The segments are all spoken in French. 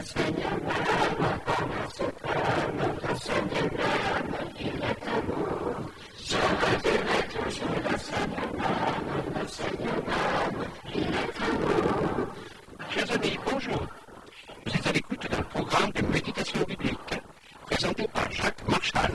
Chers amis, bonjour. Vous êtes à l'écoute d'un programme de méditation biblique présenté par Jacques Marchal.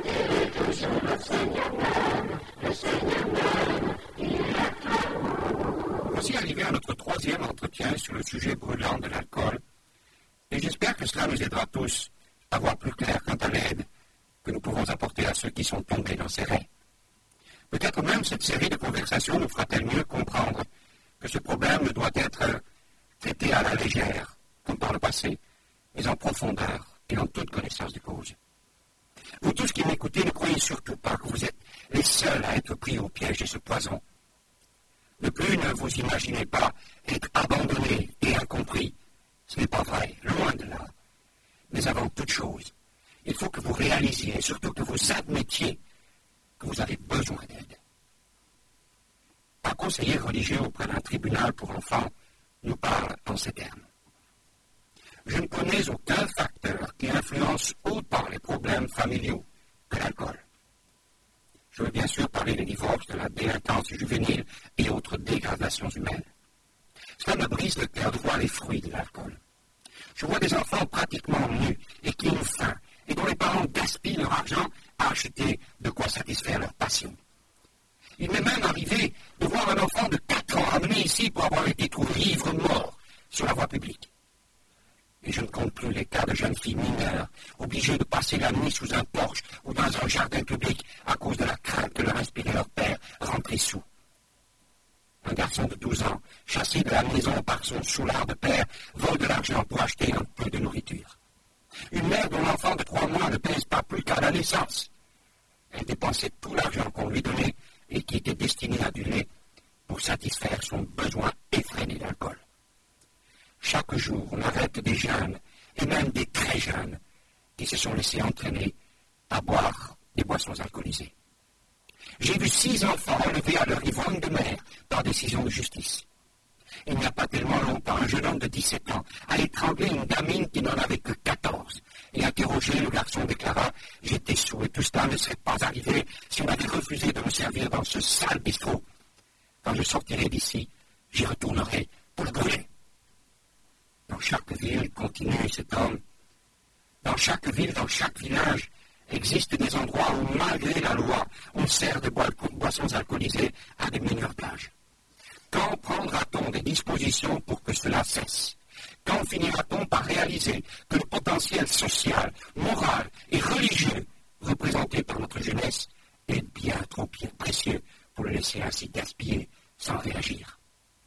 Voici arrivé à notre troisième entretien sur le sujet brûlant de l'alcool, et j'espère que cela nous aidera tous à voir plus clair quant à l'aide que nous pouvons apporter à ceux qui sont tombés dans ces raies. Peut-être même cette série de conversations nous fera-t-elle mieux comprendre que ce problème ne doit être traité à la légère, comme par le passé, mais en profondeur et en toute connaissance de cause. Vous tous qui m'écoutez, ne croyez surtout pas que vous êtes les seuls à être pris au piège de ce poison. De plus, ne vous imaginez pas être abandonnés et incompris. Ce n'est pas vrai, loin de là. Mais avant toute chose, il faut que vous réalisiez, surtout que vous admettiez que vous avez besoin d'aide. Un conseiller religieux auprès d'un tribunal pour enfants nous parle en ces termes. Je ne connais aucun facteur qui influence autant les problèmes familiaux que l'alcool. Je veux bien sûr parler des divorces, de la délinquance juvénile et autres dégradations humaines. Cela me brise le cœur de voir les fruits de l'alcool. Je vois des enfants pratiquement nus et qui ont faim et dont les parents gaspillent leur argent à acheter de quoi satisfaire leur passion. Il m'est même arrivé de voir un enfant de 4 ans amené ici pour avoir été trouvé ivre mort sur la voie publique. Et je ne compte plus les cas de jeunes filles mineures obligées de passer la nuit sous un porche ou dans un jardin public à cause de la crainte que leur inspirait leur père rentré sous. Un garçon de 12 ans, chassé de la maison par son soulard de père, vole de l'argent pour acheter un peu de nourriture. Une mère dont l'enfant de 3 mois ne pèse pas plus qu'à la naissance. Elle dépensait tout l'argent qu'on lui donnait et qui était destiné à du lait pour satisfaire son besoin effréné d'alcool. Chaque jour, on arrête des jeunes, et même des très jeunes, qui se sont laissés entraîner à boire des boissons alcoolisées. J'ai vu 6 enfants enlevés à leur ivrogne de mer par décision de justice. Il n'y a pas tellement longtemps, un jeune homme de 17 ans a étranglé une gamine qui n'en avait que 14. Et interrogé, le garçon déclara « J'étais saoul et tout cela ne serait pas arrivé si on avait refusé de me servir dans ce sale bistrot. Quand je sortirai d'ici, j'y retournerai pour le brûler. » Dans chaque ville, continue cet homme, dans chaque ville, dans chaque village, existent des endroits où, malgré la loi, on sert de boissons alcoolisées à des mineurs d'âge. Quand prendra-t-on des dispositions pour que cela cesse? Quand finira-t-on par réaliser que le potentiel social, moral et religieux représenté par notre jeunesse est bien trop précieux pour le laisser ainsi gaspiller sans réagir?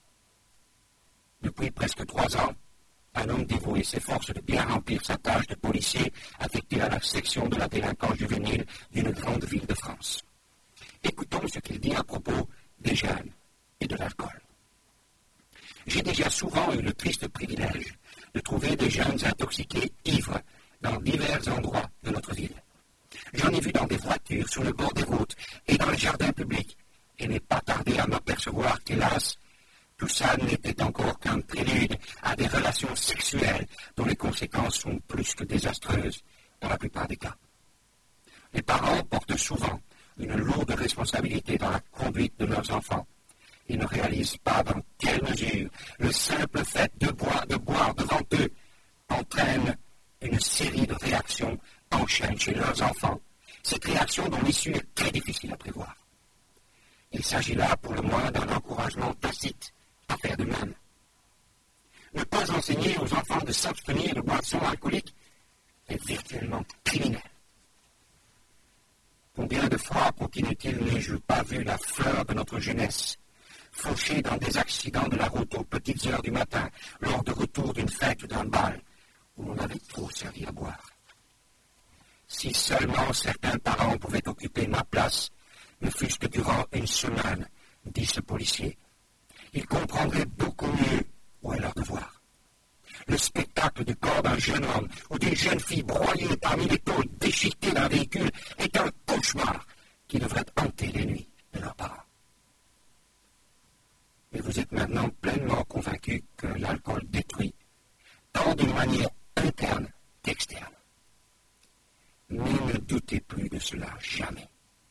Depuis presque 3 ans, un homme dévoué s'efforce de bien remplir sa tâche de policier affecté à la section de la délinquance juvénile d'une grande ville de France. Écoutons ce qu'il dit à propos des jeunes et de l'alcool. J'ai déjà souvent eu le triste privilège de trouver des jeunes intoxiqués ivres dans divers endroits de notre ville. J'en ai vu dans des voitures, sur le bord des routes et dans les jardins publics, et n'ai pas tardé à m'apercevoir qu'hélas, tout ça n'était encore qu'un prélude à des relations sexuelles dont les conséquences sont plus que désastreuses dans la plupart des cas. Les parents portent souvent une lourde responsabilité dans la conduite de leurs enfants. Ils ne réalisent pas dans quelle mesure le simple fait de boire devant eux entraîne une série de réactions en chaîne chez leurs enfants. Cette réaction dont l'issue est très difficile à prévoir. Il s'agit là pour le moins d'un encouragement tacite à faire de même. Ne pas enseigner aux enfants de s'abstenir de boissons alcooliques est virtuellement criminel. Combien de fois continue-t-il n'ai-je pas vu la fleur de notre jeunesse fauchée dans des accidents de la route aux petites heures du matin lors de retour d'une fête ou d'un bal où l'on avait trop servi à boire. Si seulement certains parents pouvaient occuper ma place, ne fût-ce que durant une semaine, dit ce policier, ils comprendraient beaucoup mieux où est leur devoir. Le spectacle du corps d'un jeune homme ou d'une jeune fille broyée parmi les tôles déchiquetées d'un véhicule est un cauchemar qui devrait hanter les nuits de leurs parents. Mais vous êtes maintenant pleinement convaincu que l'alcool détruit, tant d'une manière interne qu'externe. Mais ne doutez plus de cela jamais.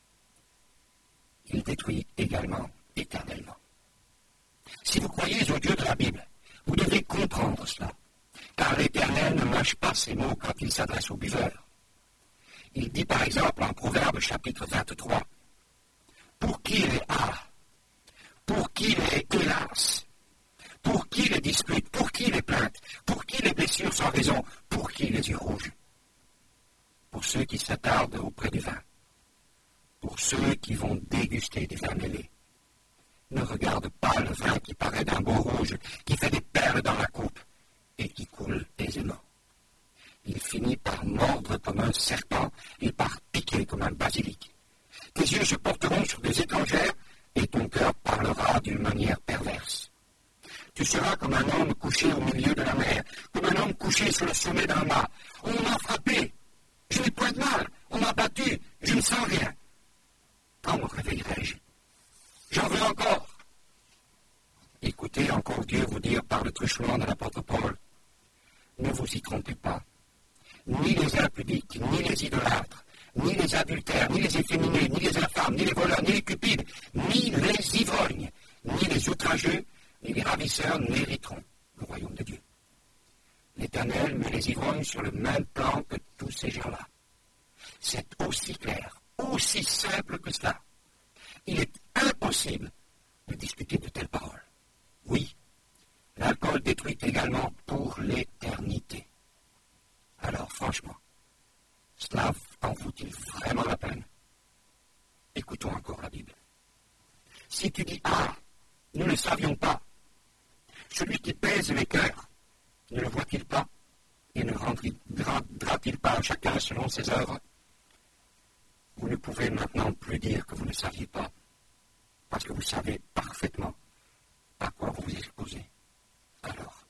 Il détruit également éternellement. Si vous croyez au Dieu de la Bible, vous devez comprendre cela, car l'Éternel ne mâche pas ses mots quand il s'adresse aux buveurs. Il dit par exemple en Proverbe chapitre 23, « Pour qui les a, pour qui les hélas, pour qui les disputes, pour qui les plaintes, pour qui les blessures sans raison, pour qui les yeux rouges, pour ceux qui s'attardent auprès du vin, pour ceux qui vont déguster du vin mêlé. Ne regarde pas le vin qui paraît d'un beau rouge, qui fait des perles dans la coupe et qui coule aisément. Il finit par mordre comme un serpent et par piquer comme un basilic. Tes yeux se porteront sur des étrangères et ton cœur parlera d'une manière perverse. Tu seras comme un homme couché au milieu de la mer, comme un homme couché sur le sommet d'un mât. On m'a frappé, je n'ai point de mal, on m'a battu, je ne sens rien. Quand me réveillerai-je? J'en veux encore. Écoutez encore Dieu vous dire par le truchement de l'apôtre Paul, ne vous y trompez pas. Ni les impudiques, ni les idolâtres, ni les adultères, ni les efféminés, ni les infâmes, ni les voleurs, ni les cupides, ni les ivrognes, ni les outrageux, ni les ravisseurs n'hériteront le royaume de Dieu. L'Éternel met les ivrognes sur le même plan que tous ces gens-là. C'est aussi clair, aussi simple que cela. Il est impossible de discuter de telles paroles. Oui, l'alcool détruit également pour l'éternité. Alors, franchement, cela en vaut-il vraiment la peine? Écoutons encore la Bible. Si tu dis « Ah, nous ne savions pas », celui qui pèse les cœurs, ne le voit-il pas et ne rendra-t-il pas à chacun selon ses œuvres? Vous ne pouvez maintenant plus dire que vous ne saviez pas, parce que vous savez parfaitement à quoi vous vous exposez. Alors,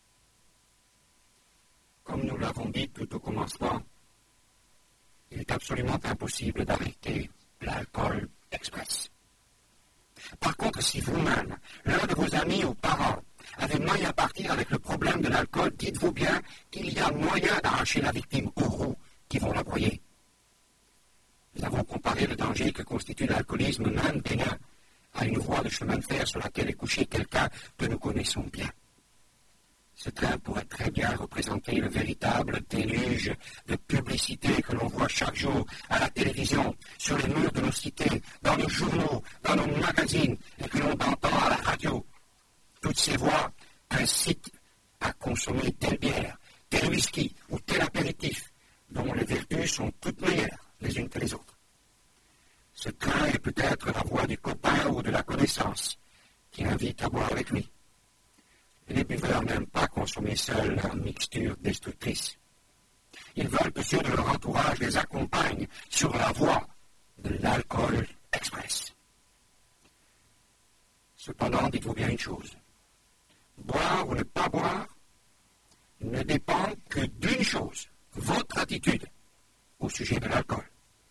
comme nous l'avons dit tout au commencement, il est absolument impossible d'arrêter l'alcool express. Par contre, si vous-même, l'un de vos amis ou parents, avez moyen à partir avec le problème de l'alcool, dites-vous bien qu'il y a moyen d'arracher la victime aux roues qui vont la broyer. Nous avons comparé le danger que constitue l'alcoolisme, même bénin, à une voie de chemin de fer sur laquelle est couché quelqu'un que nous connaissons bien. Ce train pourrait très bien représenter le véritable déluge de publicité que l'on voit chaque jour à la télévision, sur les murs de nos cités, dans nos journaux, dans nos magazines, et que l'on entend à la radio. Toutes ces voix incitent à consommer telle bière, tel whisky ou tel apéritif, dont les vertus sont toutes meilleures les unes que les autres. Ce train est peut-être la voix du copain ou de la connaissance qui invite à boire avec lui. Les buveurs n'aiment pas consommer seuls leur mixture destructrice. Ils veulent que ceux de leur entourage les accompagnent sur la voie de l'alcool express. Cependant, dites-vous bien une chose. Boire ou ne pas boire ne dépend que d'une chose, votre attitude au sujet de l'alcool.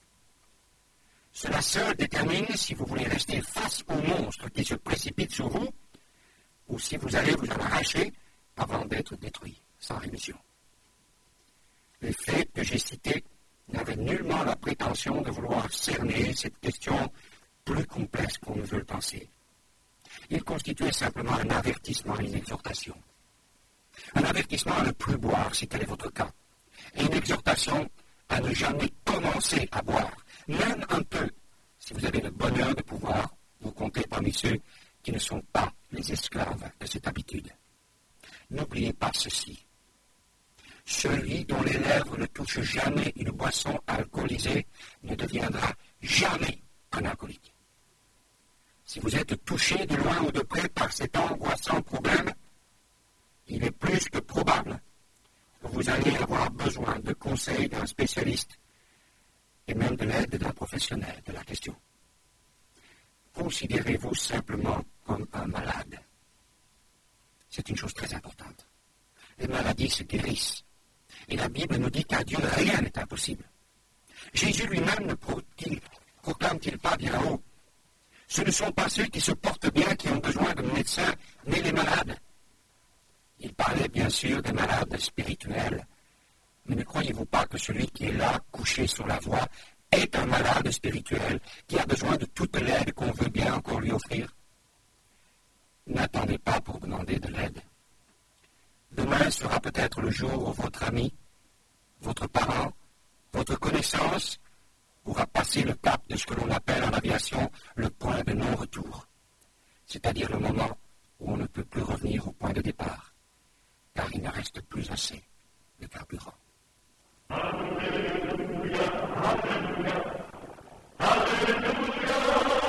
Cela seul détermine si vous voulez rester face au monstre qui se précipite sur vous ou si vous allez vous en arracher avant d'être détruit, sans rémission. Les faits que j'ai cités n'avaient nullement la prétention de vouloir cerner cette question plus complexe qu'on ne veut le penser. Ils constituaient simplement un avertissement et une exhortation. Un avertissement à ne plus boire, si tel est votre cas, et une exhortation à ne jamais commencer à boire, même un peu, si vous avez le bonheur de pouvoir vous compter parmi ceux qui ne sont pas les esclaves de cette habitude. N'oubliez pas ceci. Celui dont les lèvres ne touchent jamais une boisson alcoolisée ne deviendra jamais un alcoolique. Si vous êtes touché de loin ou de près par cet angoissant problème, il est plus que probable que vous allez avoir besoin de conseils d'un spécialiste et même de l'aide d'un professionnel de la question. Considérez-vous simplement comme un malade. C'est une chose très importante. Les maladies se guérissent. Et la Bible nous dit qu'à Dieu, rien n'est impossible. Jésus lui-même ne proclame-t-il pas bien haut? Ce ne sont pas ceux qui se portent bien qui ont besoin de médecins, mais les malades. Il parlait bien sûr des malades spirituels, Mais ne croyez-vous pas que celui qui est là, couché sur la voie, est un malade spirituel qui a besoin de toute l'aide qu'on veut bien encore lui offrir? N'attendez pas pour demander de l'aide. Demain sera peut-être le jour où votre ami, votre parent, votre connaissance pourra passer le cap de ce que l'on appelle en aviation le point de non-retour, c'est-à-dire le moment où on ne peut plus revenir au point de départ, car il ne reste plus assez de carburant. Alléluia, Alléluia, Alléluia,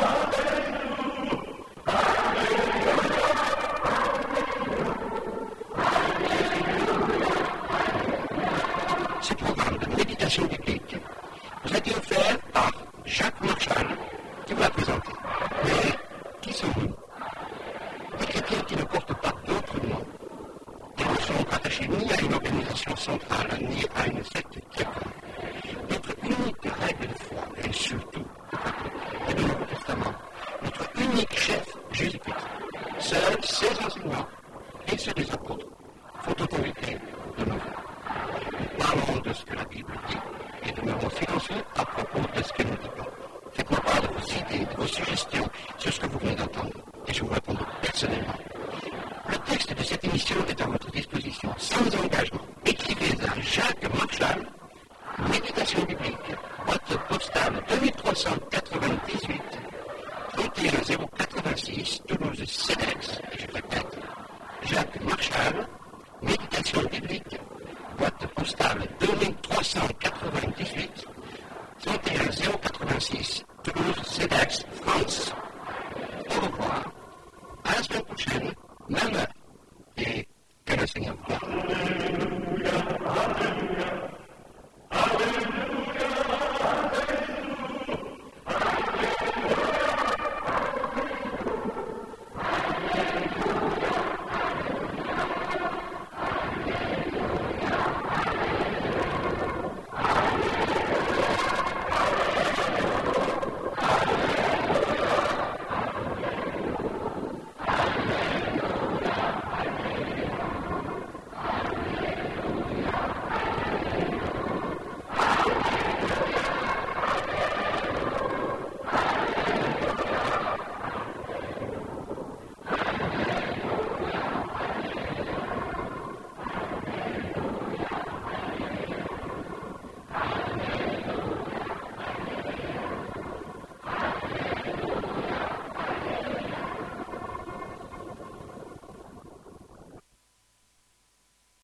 Ce programme de méditation biblique vous a été offert par Jacques Marchal, qui vous l'a présenté. Mais qui sommes-nous? Des chrétiens qui ne portent pas d'autres noms. Ils ne sont attachés ni à une organisation centrale, ni à une secte quelconque. Notre unique règle de foi, et surtout et du Nouveau Testament, notre unique chef, Jésus-Christ, seuls ses enseignements et ceux des apôtres font autorité de nos vies. Nous parlons de ce que la Bible dit et demeurons silencieux à propos de ce qu'elle ne dit pas. Faites-moi part de vos idées, de vos suggestions sur ce que vous venez d'entendre, et je vous répondrai personnellement. Le texte de cette émission est à votre disposition sans engagement. Écrivez à Jacques Marchal, Méditation biblique, boîte postale 2398, 31086, Toulouse, CEDEX, et je répète, Jacques Marchal, Méditation biblique, boîte postale 2398, 31086, Toulouse, CEDEX, France. Au revoir. À la semaine prochaine, même heure. Et que le Seigneur vous garde.